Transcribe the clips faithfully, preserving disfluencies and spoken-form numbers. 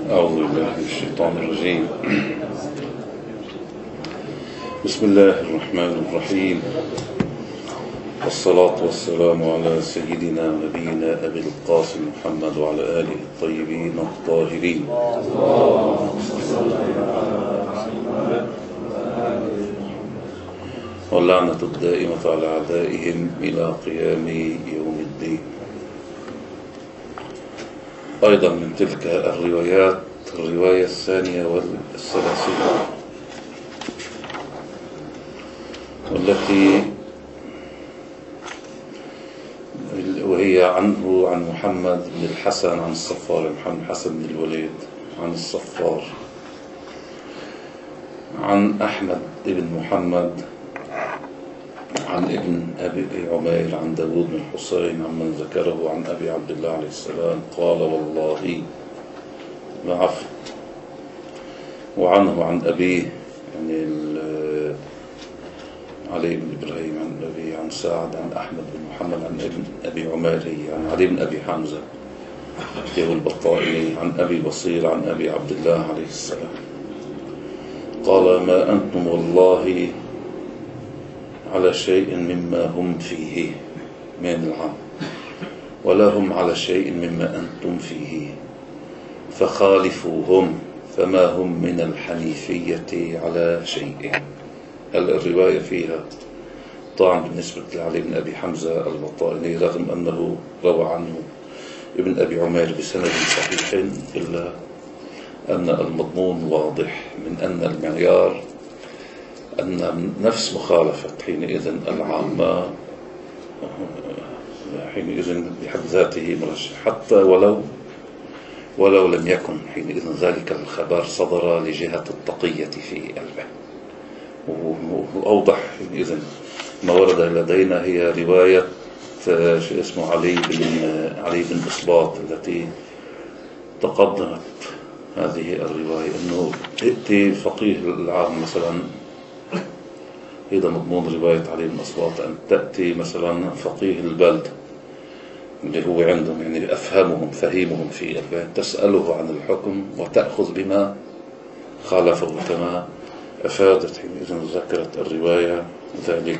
أعوذ بالله من الشيطان الرجيم. بسم الله الرحمن الرحيم، والصلاة والسلام على سيدنا نبينا أبي القاسم محمد وعلى آله الطيبين الطاهرين. واللعنة الدائمة على أعدائهم إلى قيام يوم الدين. أيضا من تلك الروايات الرواية الثانية والثلاثين، والتي وهي عنه عن محمد بن الحسن عن الصفار، محمد الحسن بن الوليد عن الصفار، عن أحمد بن محمد عن ابن أبي عمير عن داود بن الحسين عمن ذكره عن أبي عبد الله عليه السلام قال والله العفو. وعنه عن أبيه يعني علي بن إبراهيم عن أبيه عن سعد عن أحمد بن محمد عن ابن أبي عمير عن علي بن أبي حمزة البطائي عن أبي بصير عن أبي عبد الله عليه السلام قال ما أنتم والله على شيء مما هم فيه من العام، ولا هم على شيء مما أنتم فيه، فخالفوهم فما هم من الحنيفية على شيء. الرواية فيها طعن بالنسبة لعلي بن أبي حمزة البطائي، رغم أنه روى عنه ابن أبي عمير بسند صحيح، إلا أن المضمون واضح من أن المعيار أن نفس مخالفة حينئذ العامة حينئذ بحد ذاته مرشح، حتى ولو ولو لم يكن حينئذ ذلك الخبر صدر لجهة التقية في قلبه. وأوضح حينئذ ما ورد لدينا هي رواية شيء اسمه علي بن علي بن إصباط التي تقدمت هذه الرواية، أنه تأتي فقيه العام مثلا، هذا مضمون رواية علي بن إصباط، أن تأتي مثلا فقيه البلد اللي هو عندهم يعني أفهمهم فهيمهم في البلد، تسأله عن الحكم وتأخذ بما خالفه، كما أفادت حينئذ ذكرت الرواية ذلك.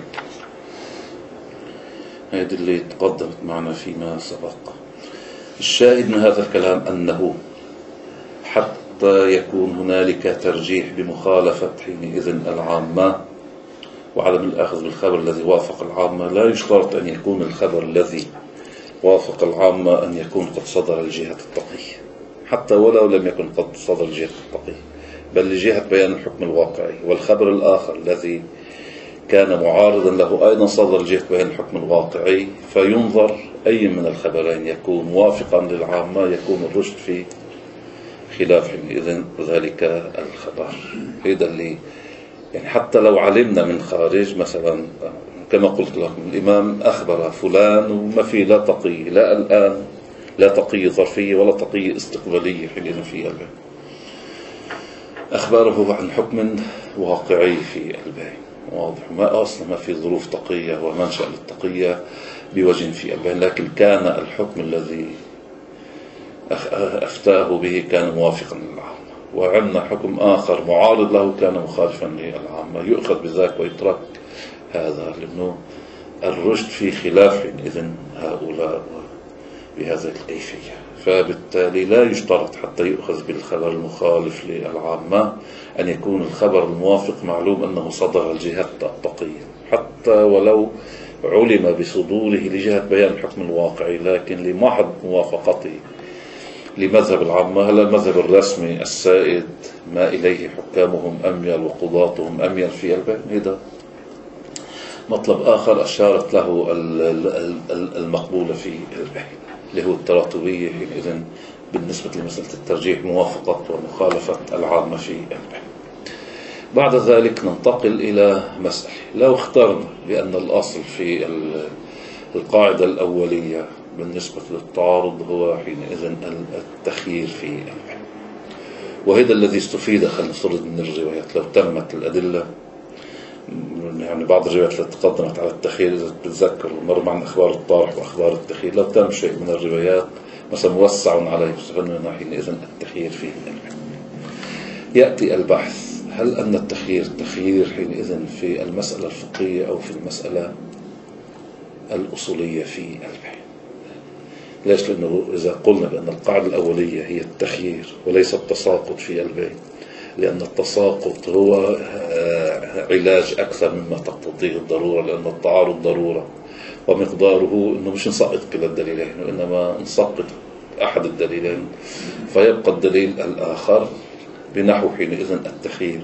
هذه اللي تقدمت معنا فيما سبق. الشاهد من هذا الكلام أنه حتى يكون هنالك ترجيح بمخالفة حينئذ العامة وعدم الأخذ بالخبر الذي وافق العامة، لا يشترط أن يكون الخبر الذي وافق العامة أن يكون قد صدر لجهة التقية، حتى ولو لم يكن قد صدر لجهة التقية، بل لجهة بيان الحكم الواقعي. والخبر الآخر الذي كان معارضا له أيضا صدر لجهة بيان الحكم الواقعي، فينظر أي من الخبرين يكون موافقا للعامة يكون الرشد في خلاف حينئذ ذلك الخبر. هذا اللي يعني حتى لو علمنا من خارج مثلا، كما قلت لكم الإمام أخبر فلان وما في لا تقي، لا الآن لا تقي ظرفية ولا تقي استقبالية حينئذ في قلبه، أخباره عن حكم واقعي في قلبه واضح، ما أصلا ما في ظروف تقية ومنشأ للتقية بوجه في قلبه، لكن كان الحكم الذي أفتاه به كان موافقا للعامة، وعندنا حكم آخر معارض له كان مخالفا للعامة، يؤخذ بذاك ويترك هذا، لأنه الرشد في خلاف إذن هؤلاء بهذه الكيفية. فبالتالي لا يشترط حتى يؤخذ بالخبر المخالف للعامة أن يكون الخبر الموافق معلوم أنه صدر الجهة التقية، حتى ولو علم بصدوره لجهة بيان الحكم الواقعي، لكن لمحض موافقته لمذهب العامة، هل المذهب الرسمي السائد ما إليه حكامهم أميل وقضاتهم أميل في البين. هذا مطلب آخر أشارت له المقبولة في البين اللي هو التراتبية حينئذ بالنسبة لمسألة الترجيح، موافقة ومخالفة العامة في البين. بعد ذلك ننتقل إلى مسألة لو اخترنا بأن الأصل في القاعدة الأولية بالنسبة للتعارض هو حينئذ التخيير في البين، وهذا الذي استفيد خلينا نفترض من الروايات لو تمت الأدلة. يعني بعض الروايات التي تقدمت على التخيير إذا تتذكر مر معنا أخبار الطارح وأخبار التخيير، لو تم شيء من الروايات مثلا موسع عليه، يستفاد منه حينئذ التخيير في البيع. يأتي البحث: هل أن التخيير تخيير حينئذ في المسألة الفقهية أو في المسألة الأصولية في البيع؟ ليش؟ لأنه إذا قلنا بأن القاعدة الأولية هي التخيير وليس التساقط في البيع، لأن التساقط هو علاج أكثر مما تقتضيه الضرورة، لأن التعارض ضرورة ومقداره أنه مش نسقط كلا الدليلين، وإنما نسقط أحد الدليلين فيبقى الدليل الآخر، بنحو حينئذ التخيير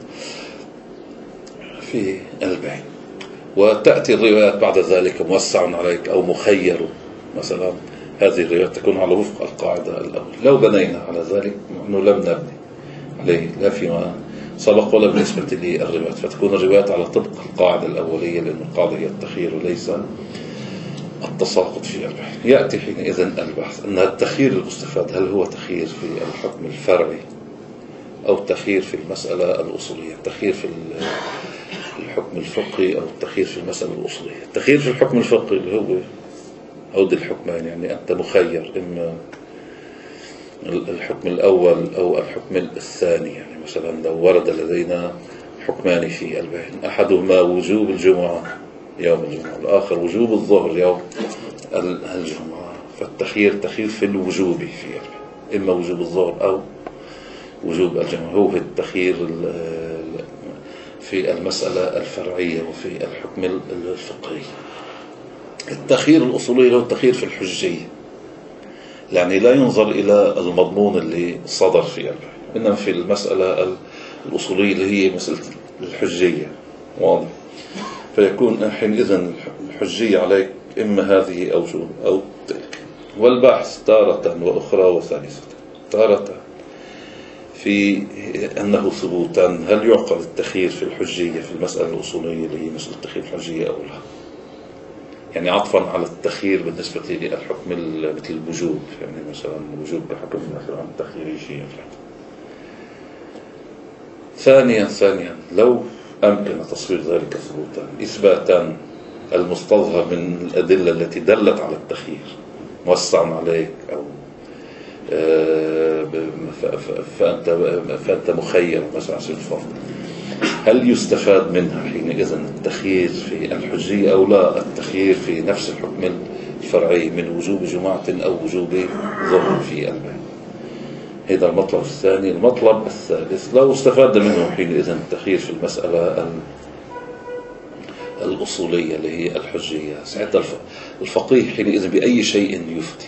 في البيع. وتأتي الروايات بعد ذلك: موسع عليك أو مخير مثلا. هذه الروايات تكون على وفق القاعدة الأولى. لو بنينا على ذلك أنه لم نبني عليه لا فيما سبق ولا بالنسبة للروايات، فتكون الروايات على طبق القاعدة الأولية، لأن القاعدة هي التخيير وليس التساقط في البيع. يأتي حينئذ البحث أن التخيير المستفاد هل هو تخيير في الحكم الفرعي أو التخيير في المسألة الأصولية، التخيير في الحكم الفقهي أو التخيير في المسألة الأصولية. التخيير في الحكم الفقهي اللي هو عود الحكمان، يعني أنت مخير إما الحكم الأول أو الحكم الثاني. يعني مثلا لو ورد لدينا حكمان في البيع، أحدهما وجوب الجمعة يوم الجمعة، الآخر وجوب الظهر يوم الجمعة، فالتخيير تخيير في الوجوب في البيع، إما وجوب الظهر أو وجوب الجمعة. هو التخيير في المسألة الفرعية وفي الحكم الفقهي. التخيير الأصولي هو التخيير في الحجية، يعني لا ينظر إلى المضمون اللي صدر في البيع، إنما في المسألة الأصولية اللي هي مسألة الحجية، واضح؟ فيكون حينئذ الحجية عليك إما هذه أو جو أو تلك. والبحث تارة وأخرى وثالثة، تارة في أنه ثبوتا هل يعقل التخيير في الحجية في المسألة الأصولية اللي هي مسألة التخيير الحجية أو لا، يعني عطفا على التخيير بالنسبة للحكم مثل الوجوب، يعني مثلا الوجوب بحكم مثلا التخيير شيء. ثانيا ثانيا لو أمكن تصوير ذلك ثبوتا إثباتا المستظهر من الأدلة التي دلت على التخيير، موسع عليك أو فأنت, فأنت مخير مثلا في الفرض، هل يستفاد منها حينئذ التخيير في الحجية أو لا التخيير في نفس الحكم الفرعي من وجوب جماعة أو وجوب ظهر في البيع؟ هذا المطلب الثاني. المطلب الثالث لو استفاد منه حينئذ التخيير في المسألة الأصولية اللي هي الحجية، ساعتها الفقيه حينئذ بأي شيء يفتي،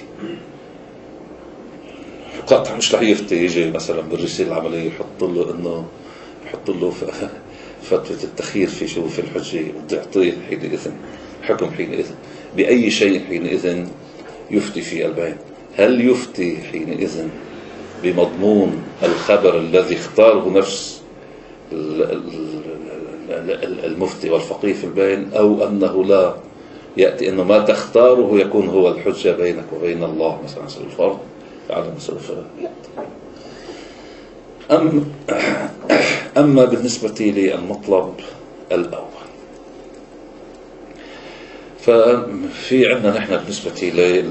قطع مش رح يفتي يجي مثلا بالرسالة العملية يحط له إنه يحط له فتوى التخيير في شو في الحجية، بده يعطيه حينئذ حكم حينئذ بأي شيء حينئذ يفتي في البيع. هل يفتي حينئذ بمضمون الخبر الذي اختاره نفس المفتي والفقيه في البيع، أو أنه لا يأتي أنه ما تختاره يكون هو الحجة بينك وبين الله مثلا على سبيل الفرض على مسألة الفرق؟ أم أما بالنسبة للمطلب الأول ففي عندنا نحن بالنسبة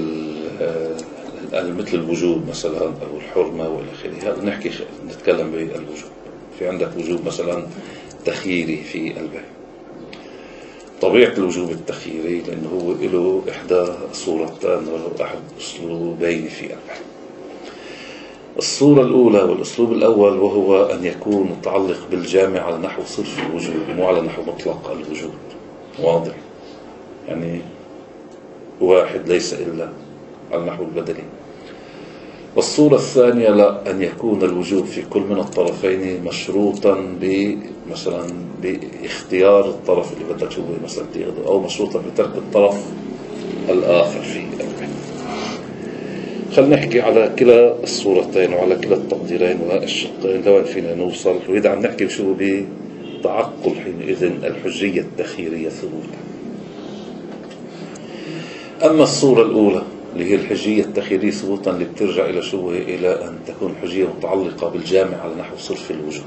مثل الوجوب مثلا أو الحرمة وإلى آخره، هذا نحكي نتكلم بالوجوب. في عندك وجوب مثلا تخييري في البيع، طبيعة الوجوب التخييري لأنه هو له إحدى صورتان أو أحد أسلوبين في البيع. الصورة الأولى والأسلوب الأول وهو أن يكون متعلق بالجامع على نحو صرف الوجوب مو على نحو مطلق الوجوب، واضح؟ يعني واحد ليس إلا على نحو البدلي. والصورة الثانية لا، أن يكون الوجوب في كل من الطرفين مشروطا مثلا باختيار الطرف اللي بدك تشوفه مثلا أو مشروطا بترك الطرف الآخر في البيع. خلينا نحكي على كلا الصورتين وعلى كلا التقديرين والشقين لوين فينا نوصل، وإذا عم نحكي شو بتعقل حينئذ الحجية التخييرية ثبوتا. أما الصورة الأولى اللي هي الحجية التخييرية ثبوتا اللي بترجع إلى شو إلى أن تكون الحجية متعلقة بالجامع على نحو صرف الوجوب،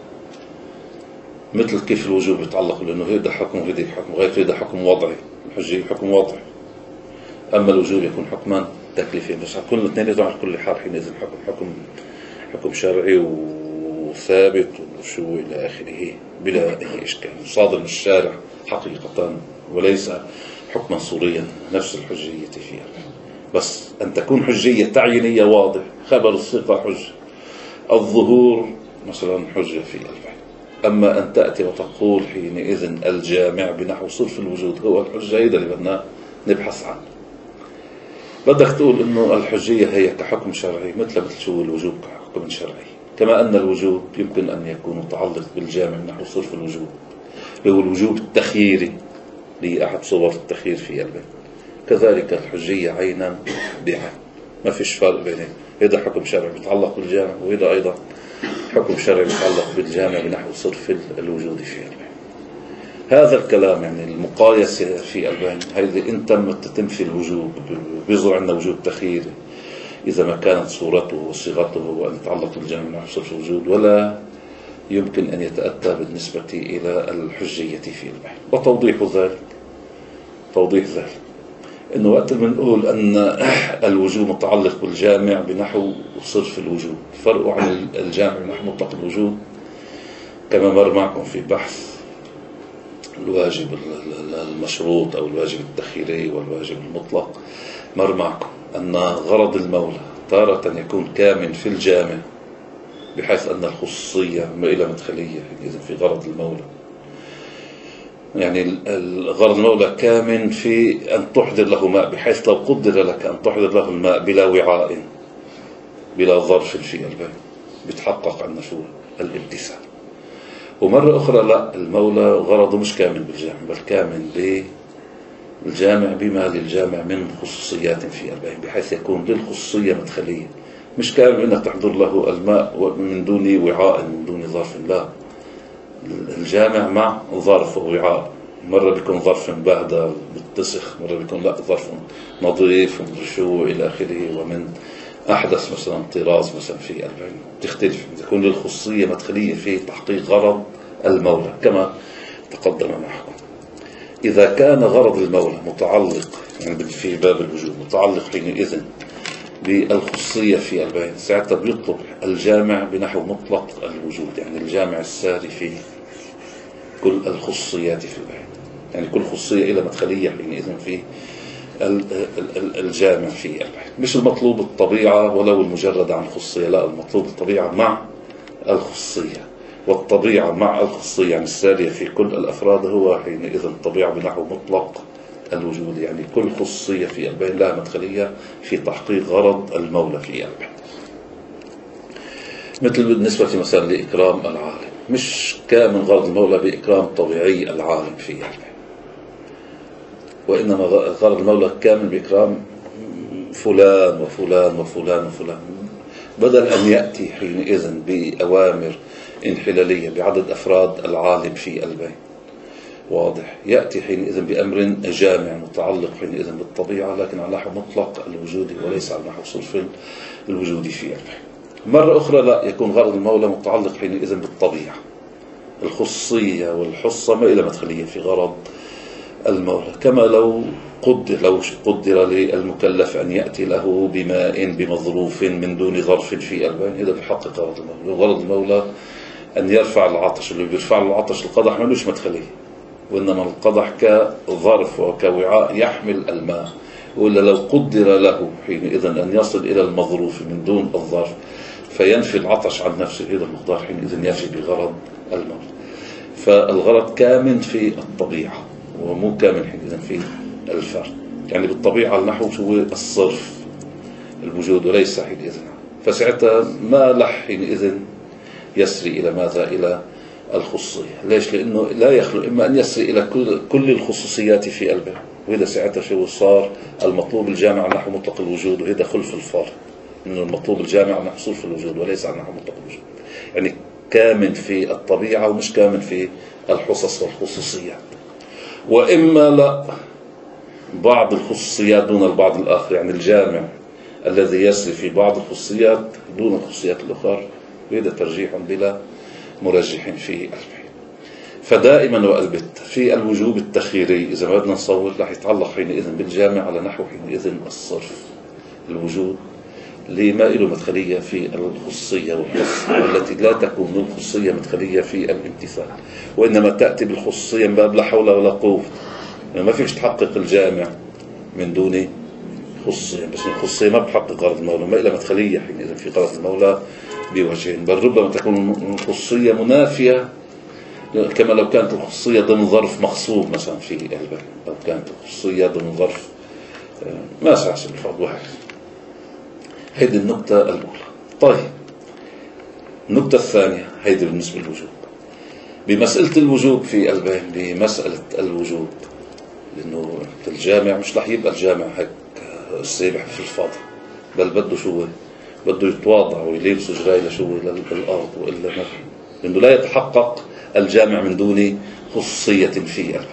مثل كيف الوجوب يتعلق لأنه هيدا حكم وهيدا حكم، غير هيدا حكم وضعي، الحجية حكم وضعي، أما الوجوب يكون حكما تكليفين، بس كل الاثنين يدعوا على كل حال حينئذ حكم حكم حكم شرعي وثابت وشو إلى آخره بلا أي إشكال، صادر من الشارع حقيقة وليس حكما صوريا نفس الحجية فيها. بس أن تكون حجية تعيينية واضح، خبر الثقة حجة، الظهور مثلا حجة في البيع. أما أن تأتي وتقول حينئذ الجامع بنحو صرف الوجود هو الحجة، هذا اللي بدنا نبحث عنه. بدك تقول إنه الحجية هي كحكم شرعي مثل مثل شو الوجوب كحكم شرعي، كما أن الوجوب يمكن أن يكون متعلق بالجامع نحو صرف الوجوب، هو الوجوب التخييري لأحد صور التخيير في البيع. كذلك الحجية عينا بعين، ما فيش فرق بينهم، هذا حكم شرعي بيتعلق بالجامع، وهذا أيضا حكم شرعي بيتعلق بالجامع بنحو صرف الوجود في البيع. هذا الكلام يعني المقايسة في البيع، هذه إن تمت تتم في الوجوب بيظهر عندنا وجوب تخييري إذا ما كانت صورته وصيغته وأن يتعلق بالجامع بنحو صرف الوجود، ولا يمكن أن يتأتى بالنسبة إلى الحجية في البيع. وتوضيح ذلك توضيح ذلك إنه وقت ما نقول أن الوجوب متعلق بالجامع بنحو صرف الوجود، فرق عن الجامع بنحو مطلق الوجود كما مر معكم في بحث الواجب المشروط أو الواجب التخييري والواجب المطلق. مر معكم أن غرض المولى تارة يكون كامن في الجامع بحيث أن الخصوصية إلى مدخلية إذن في غرض المولى، يعني غرض المولى كامن في أن تحضر له ماء، بحيث لو قدر لك أن تحضر له الماء بلا وعاء بلا ظرف في البيع بيتحقق عندنا شو الامتثال. ومرة أخرى لا، المولى غرضه مش كامن بالجامع بل كامن بالجامع بما للجامع من خصوصيات في البيع، بحيث يكون للخصوصية مدخلية، مش كامن أنك تحضر له الماء من دون وعاء من دون ظرف، لا، الجامع مع ظرف ووعاء، مرة بيكون ظرف باهدى بتسخ، مرة بيكون لا ظرف نظيف وشو إلى آخره، ومن أحدث مثلا طراز مثلا في البيع تختلف، تكون للخصوصية مدخلية في تحقيق غرض المولى كما تقدم معكم. إذا كان غرض المولى متعلق يعني في باب الوجوب متعلق حينئذ بالخصوصية في البيع، ساعتها بيطلب الجامع بنحو مطلق الوجود، يعني الجامع الساري في كل الخصوصيات في البيع، يعني كل خصوصية إلى مدخلية حينئذ في الجامع في البيع. مش المطلوب الطبيعة ولو المجرد عن الخصوصية، لا، المطلوب الطبيعة مع الخصوصية، والطبيعة مع الخصوصية يعني السارية في كل الأفراد هو حينئذ الطبيعة بنحو مطلق الوجود، يعني كل خصوصية في البيع لها مدخلية في تحقيق غرض المولى في البيع. مثل بالنسبة مثلا لإكرام العالم، مش كامن غرض المولى بإكرام طبيعي العالم في البيع، وإنما غرض المولى كامل بإكرام فلان وفلان وفلان وفلان، بدل أن يأتي حينئذ بأوامر انحلالية بعدد أفراد العالم في البيع، واضح، يأتي حينئذ بأمر جامع متعلق حينئذ بالطبيعة لكن على نحو مطلق الوجود وليس على نحو صرف الوجود في البيع. مرة أخرى لا، يكون غرض المولى متعلق حينئذ بالطبيعة، الخصوصية والحصة ما إلى مدخلية في غرض المولى، كما لو قدر لو قدر للمكلف أن يأتي له بماء بمظروف من دون ظرف في البيع، هذا بيحقق غرض المولى. غرض المولى أن يرفع العطش، اللي بيرفع العطش القدح ملوش مدخلية، وإنما القدح كظرف وكوعاء يحمل الماء، وإلا لو قدر له حينئذ أن يصل إلى المظروف من دون الظرف فينفي العطش عن نفسه، هذا المقدار حينئذ يفي بغرض المولى. فالغرض كامن في الطبيعة ومو كامل حينئذ في الفرد، يعني بالطبيعة النحو هو الصرف الوجود وليس حينئذ، فساعتها ما لح حينئذ يسري إلى ماذا؟ إلى الخصوصية. ليش؟ لأنه لا يخلو إما أن يسري إلى كل, كل الخصوصيات في البيع، وهذا ساعتها شو صار المطلوب الجامع نحو مطلق الوجود، وهذا خلف الفرق، إنه المطلوب الجامع نحو صرف الوجود وليس نحو مطلق الوجود، يعني كامن في الطبيعة ومش كامن في الحصص والخصوصيات. وإما لا، بعض الخصوصيات دون البعض الآخر، يعني الجامع الذي يسري في بعض الخصوصيات دون الخصوصيات الأخرى، وهذا ترجيح بلا مرجح في البيع. فدائما وألبت في الوجوب التخييري إذا ما بدنا نصور رح يتعلق حينئذ بالجامع على نحو حينئذ الصرف، الوجود لما له مدخلية في الخصوصية والخص، والتي لا تكون الخصوصية مدخلية في الامتثال، وإنما تأتي بالخصوصية من باب لا حول ولا قوة. يعني ما فيش تحقق الجامع من دون خصوصية، بس الخصوصية ما بحقق غرض المولى، ما إلى مدخلية حينئذ في غرض المولى بوجهين، بل ربما تكون الخصوصية منافية، كما لو كانت الخصوصية ضمن ظرف مخصوب مثلا في الباب، لو كانت الخصوصية ضمن ظرف ما سعش الفرض واحد. هذه النقطة الأولى. طيب النقطة الثانية هذه بالنسبة للوجوب. بمسألة الوجوب في الباب، بمسألة الوجوب، لأنه الجامع مش رح يبقى الجامع هيك السابح في الفاضي، بل بده شو بده يتواضع ويلبس جراي لشو للأرض، وإلا ما، لأنه لا يتحقق الجامع من دون خصوصية في الباب.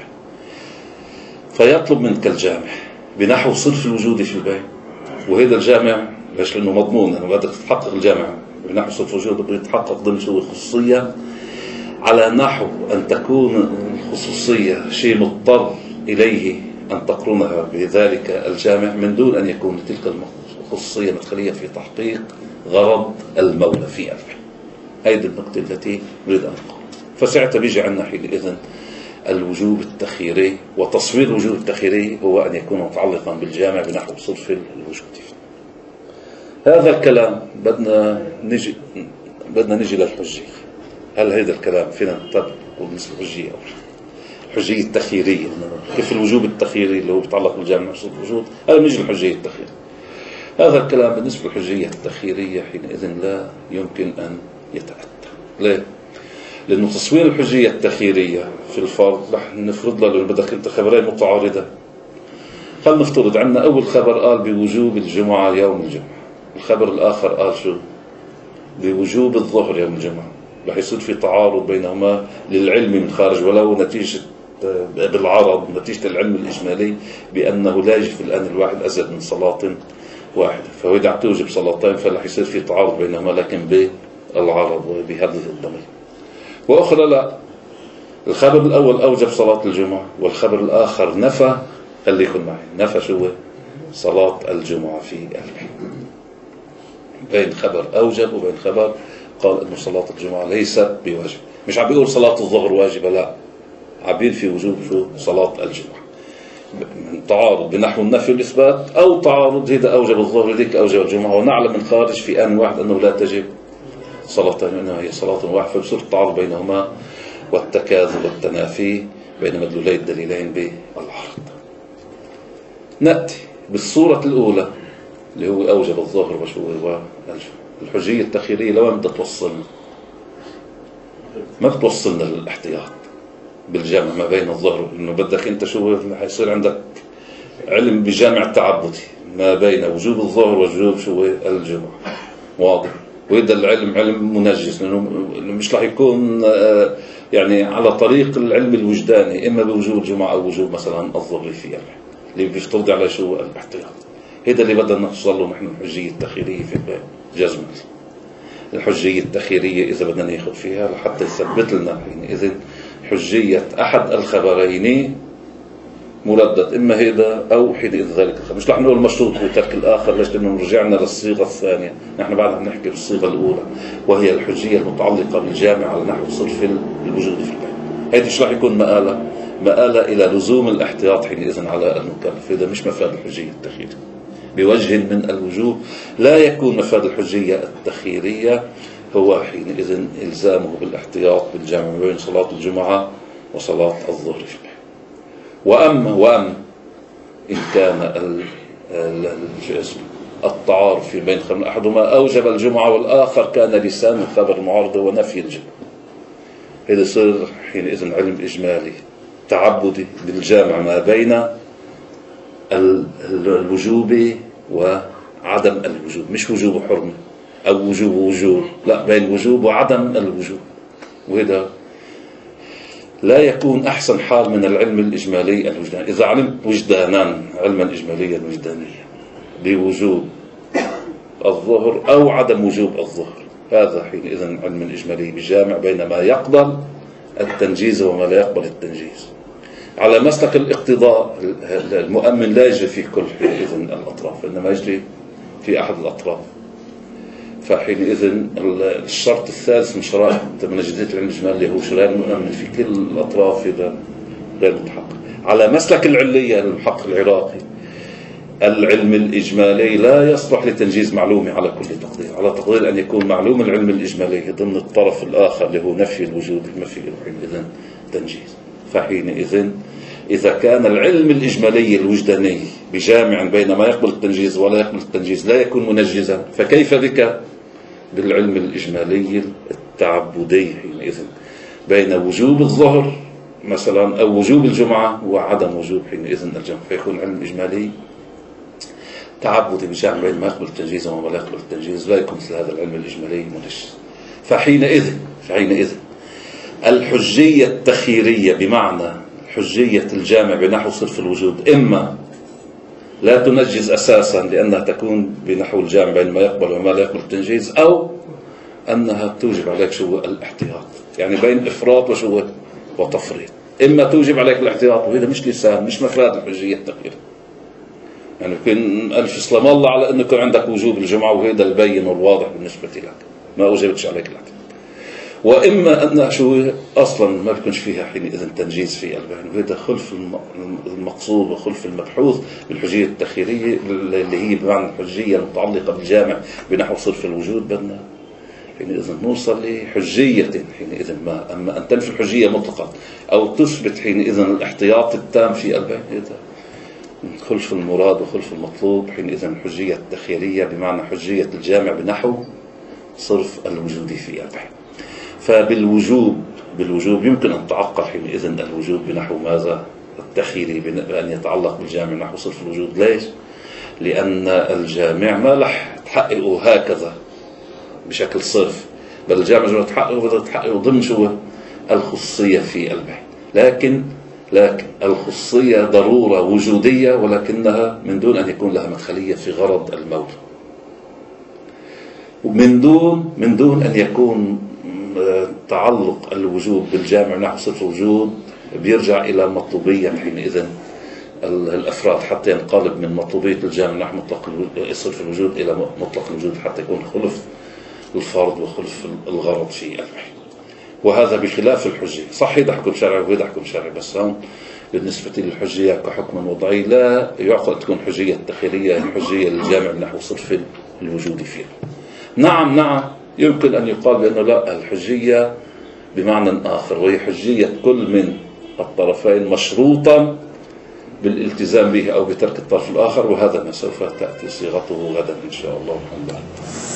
فيطلب منك الجامع بنحو صرف الوجود في الباب، وهذا الجامع ليش؟ لأنه مضمون أنه بدك تتحقق الجامع بنحو صرف الوجود بده يتحقق ضمن شو الخصوصية، على نحو أن تكون الخصوصية شيء مضطر إليه أن تقرنها بذلك الجامع من دون أن يكون تلك الخصوصية مدخلية في تحقيق غرض المولى في أمره. هذه النقطة التي نريد أن نقول. فساعتها بيجي عندنا حينئذ الوجوب التخييري، وتصوير الوجوب التخييري هو أن يكون متعلقا بالجامع بنحو صرف الوجود. هذا الكلام بدنا نجي بدنا نجي للحجية. هل هذا الكلام فينا نطبقه بالنسبة للحجية أو الحجية التخييرية؟ كيف الوجوب التخييري اللي هو بيتعلق بالجامع بنحو صرف الوجود، هذا نجي للحجية التخييرية. هذا الكلام بالنسبة للحجية التخييرية حينئذ لا يمكن أن يتأتى. ليه؟ لأنه تصوير الحجية التخييرية في الفرض رح نفرض له، لأنه بدك أنت خبرين متعارضة. خلينا نفترض عندنا أول خبر قال بوجوب الجمعة يوم الجمعة، الخبر الآخر قال شو؟ بوجوب الظهر يوم الجمعة. رح يصير في تعارض بينهما للعلم من خارج، ولو نتيجة بالعرض نتيجة العلم الإجمالي بأنه لا يجب في الآن الواحد أزيد من صلاة واحدة، فهو إذا توجب صلاتين فرح يصير في تعارض بينهما، لكن بالعرض وبهذه الضمير. وأخرى لا، الخبر الأول أوجب صلاة الجمعة، والخبر الآخر نفى، خليكن معي، نفى شو؟ صلاة الجمعة في البيت. بين خبر أوجب وبين خبر قال إنه صلاة الجمعة ليست بواجب. مش عم بيقول صلاة الظهر واجبة، لا، عبير في وجوب شو؟ صلاة الجمعة. تعارض بنحو النفي والإثبات، أو تعارض هذا أوجب الظهر وذيك أوجب الجمعة، ونعلم من خارج في آن واحد أنه لا تجب صلاتين، إنها هي صلاة واحدة، فبصير التعارض بينهما والتكاذب والتنافي بين مدلولي الدليلين بالعرض. نأتي بالصورة الأولى اللي هو أوجب الظهر وشو هو الحجية التخييرية. لو بدها توصلنا، ما بتوصلنا للاحتياط بالجامع ما بين الظهر، إنه بدك أنت شو حيصير عندك علم بجامع تعبدي ما بين وجوب الظهر ووجوب شو الجمعة، واضح؟ وإذا العلم علم منجس، لأنه مش راح يكون يعني على طريق العلم الوجداني، إما بوجوب الجمعة أو وجوب مثلا الظهر في العلم اللي بيفترض على شو الاحتياط. هذا اللي بدنا نوصل له نحن الحجية التخييرية في الباب جزما. الحجية التخييرية إذا بدنا ناخذ فيها لحتى يثبت لنا حينئذ حجية أحد الخبرين مردد، إما هذا أو حينئذ ذلك الخبر. مش رح نقول مشروط وترك الآخر، ليش؟ لأنه رجعنا للصيغة الثانية، نحن بعدها بنحكي بالصيغة الأولى وهي الحجية المتعلقة بالجامع على نحو صرف الوجود في الباب. هذا مش رح يكون مآلة مآلة إلى لزوم الاحتياط حينئذ على المكلف. هذا مش مفاد الحجية التخييرية بوجه من الوجوه. لا يكون مفاد الحجية التخييرية هو حينئذ إلزامه بالاحتياط بالجامع بين صلاة الجمعة وصلاة الظهر في البيت. وأما وأما إن كان التعارض في بين خبر أحدهما أوجب الجمعة والآخر كان لسان الخبر المعارض ونفي الجمعة، هذا يصير حينئذ علم إجمالي تعبدي بالجامع ما بين الوجوب وعدم الوجوب، مش وجوب حرمة أو وجوب وجوب، لا، بين وجوب وعدم الوجوب. وهذا لا يكون أحسن حال من العلم الإجمالي الوجداني. إذا علمت وجدانا علما إجماليا وجدانيا بوجوب الظهر أو عدم وجوب الظهر، هذا حينئذ علم إجمالي بجامع بين ما يقبل التنجيز وما لا يقبل التنجيز. على مسلك الاقتضاء المؤمن لا يجري في كل حينئذ الأطراف، إنما يجري في أحد الأطراف. فحينئذ الشرط الثالث من شرائط منجزية العلم الإجمالي هو شرائط المؤمن في كل الأطراف غير متحقق. على مسلك العلية المحقق العراقي، العلم الإجمالي لا يصلح لتنجيز معلومة على كل تقدير، على تقدير أن يكون معلوم العلم الإجمالي ضمن الطرف الآخر اللي هو نفي الوجود المفي حينئذ تنجيز. فحينئذ إذا كان العلم الإجمالي الوجداني بجامع بين ما يقبل التنجيز ولا يقبل التنجيز لا يكون منجزا، فكيف بك بالعلم الإجمالي التعبدي حينئذ بين وجوب الظهر مثلا أو وجوب الجمعة وعدم وجوب حينئذ الجمع، فيكون العلم الإجمالي تعبدي بجامع بين ما يقبل التنجيز وما لا يقبل التنجيز، لا يكون مثل هذا العلم الإجمالي منجز. فحينئذ حينئذ الحجية التخييرية بمعنى حجية الجامع بنحو صرف الوجود إما لا تنجز أساسا لأنها تكون بنحو الجامع بين ما يقبل وما لا يقبل التنجيز، أو أنها توجب عليك شو الاحتياط، يعني بين إفراط وشو وتفريط. إما توجب عليك الاحتياط وهذا مش لسان مش مفاد الحجية التخييرية، يعني يمكن ألف سلام الله على أنه يكون عندك وجوب الجمعة وهذا البين والواضح بالنسبة لك ما أوجبتش عليك الاحتياط. وإما أنها شو أصلا ما بيكونش فيها حينئذ تنجيز في البين، وهذا خلف المقصود وخلف المبحوث بالحجية التخييرية اللي هي بمعنى الحجية المتعلقة بالجامع بنحو صرف الوجود. بدنا حينئذ نوصل لحجية حينئذ ما. أما أن تنفي الحجية مطلقا أو تثبت حينئذ الاحتياط التام في البين، هذا خلف المراد وخلف المطلوب. حينئذ الحجية التخييرية بمعنى حجية الجامع بنحو صرف الوجود في البين. فبالوجوب بالوجوب يمكن أن تعقل حينئذ الوجوب بنحو ماذا؟ التخييري بأن يتعلق بالجامع نحو صرف الوجود. ليش؟ لأن الجامع ما لح تحققه هكذا بشكل صرف، بل الجامع لما تحققه بدأ تحققه ضمن شو؟ الخصية في البين. لكن لكن الخصية ضرورة وجودية، ولكنها من دون أن يكون لها مدخلية في غرض المولى، ومن دون من دون أن يكون تعلق الوجود بالجامع نحو صرف الوجود بيرجع إلى مطلوبية حينئذ الأفراد، حتى ينقلب من مطلوبية الجامع نحو مطلق صرف الوجود إلى مطلق الوجود، حتى يكون خلف الفرد وخلف الغرض في البين. وهذا بخلاف الحجية. صح هذا حكم شرعي وهذا حكم شرعي، بس هون بالنسبة للحجية كحكم وضعي لا يعقل تكون حجية تخييرية حجية للجامع نحو صرف الوجود فيه. نعم نعم يمكن أن يقال بأنه لا، الحجية بمعنى آخر، وهي حجية كل من الطرفين مشروطا بالالتزام به أو بترك الطرف الآخر، وهذا ما سوف تأتي صيغته غدا إن شاء الله. الحمد لله.